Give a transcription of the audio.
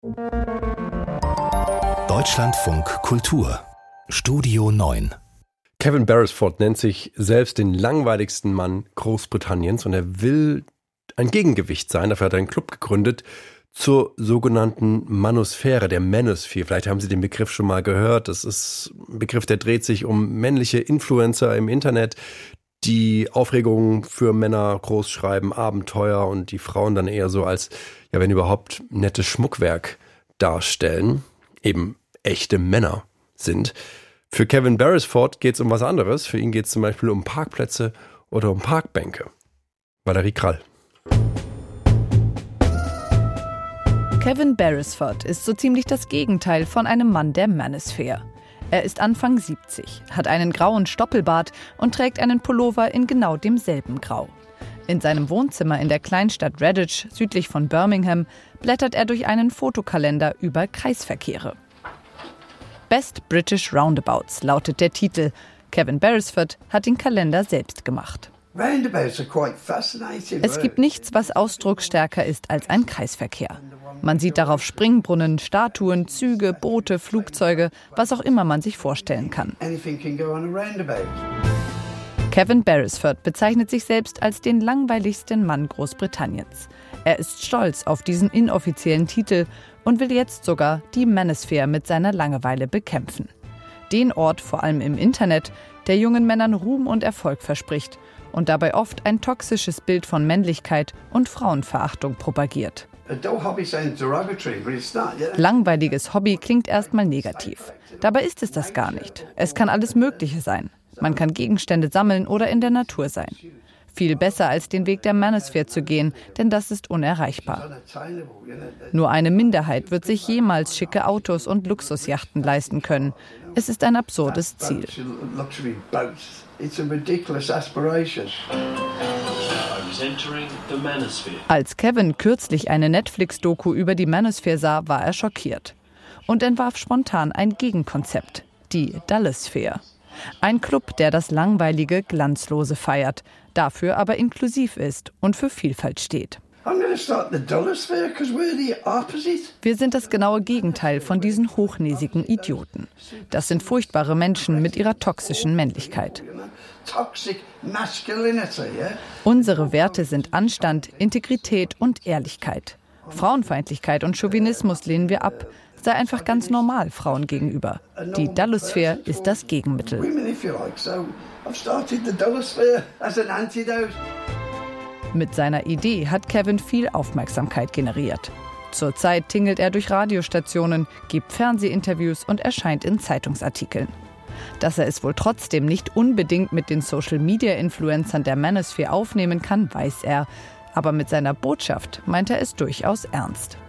Deutschlandfunk Kultur Studio 9. Kevin Beresford nennt sich selbst den langweiligsten Mann Großbritanniens und er will ein Gegengewicht sein. Dafür hat er einen Club gegründet zur sogenannten Manosphäre, der Manosphere. Vielleicht haben Sie den Begriff schon mal gehört. Das ist ein Begriff, der dreht sich um männliche Influencer im Internet, die Aufregungen für Männer groß schreiben, Abenteuer und die Frauen dann eher so als, ja wenn überhaupt, nettes Schmuckwerk darstellen. Eben echte Männer sind. Für Kevin Beresford geht es um was anderes. Für ihn geht es zum Beispiel um Parkplätze oder um Parkbänke. Valerie Krall. Kevin Beresford ist so ziemlich das Gegenteil von einem Mann der Manosphere. Er ist Anfang 70, hat einen grauen Stoppelbart und trägt einen Pullover in genau demselben Grau. In seinem Wohnzimmer in der Kleinstadt Redditch, südlich von Birmingham, blättert er durch einen Fotokalender über Kreisverkehre. Best British Roundabouts lautet der Titel. Kevin Beresford hat den Kalender selbst gemacht. Es gibt nichts, was ausdrucksstärker ist als ein Kreisverkehr. Man sieht darauf Springbrunnen, Statuen, Züge, Boote, Flugzeuge, was auch immer man sich vorstellen kann. Kevin Beresford bezeichnet sich selbst als den langweiligsten Mann Großbritanniens. Er ist stolz auf diesen inoffiziellen Titel und will jetzt sogar die Manosphere mit seiner Langeweile bekämpfen. Den Ort, vor allem im Internet, der jungen Männern Ruhm und Erfolg verspricht und dabei oft ein toxisches Bild von Männlichkeit und Frauenverachtung propagiert. Langweiliges Hobby klingt erstmal negativ. Dabei ist es das gar nicht. Es kann alles Mögliche sein. Man kann Gegenstände sammeln oder in der Natur sein. Viel besser als den Weg der Manosphere zu gehen, denn das ist unerreichbar. Nur eine Minderheit wird sich jemals schicke Autos und Luxusjachten leisten können. Es ist ein absurdes Ziel. Als Kevin kürzlich eine Netflix-Doku über die Manosphere sah, war er schockiert und entwarf spontan ein Gegenkonzept, die Dullosphere. Ein Club, der das Langweilige, Glanzlose feiert, dafür aber inklusiv ist und für Vielfalt steht. Wir sind das genaue Gegenteil von diesen hochnäsigen Idioten. Das sind furchtbare Menschen mit ihrer toxischen Männlichkeit. Unsere Werte sind Anstand, Integrität und Ehrlichkeit. Frauenfeindlichkeit und Chauvinismus lehnen wir ab. Sei einfach ganz normal Frauen gegenüber. Die Dullosphere ist das Gegenmittel. Mit seiner Idee hat Kevin viel Aufmerksamkeit generiert. Zurzeit tingelt er durch Radiostationen, gibt Fernsehinterviews und erscheint in Zeitungsartikeln. Dass er es wohl trotzdem nicht unbedingt mit den Social-Media-Influencern der Manosphere aufnehmen kann, weiß er. Aber mit seiner Botschaft meint er es durchaus ernst.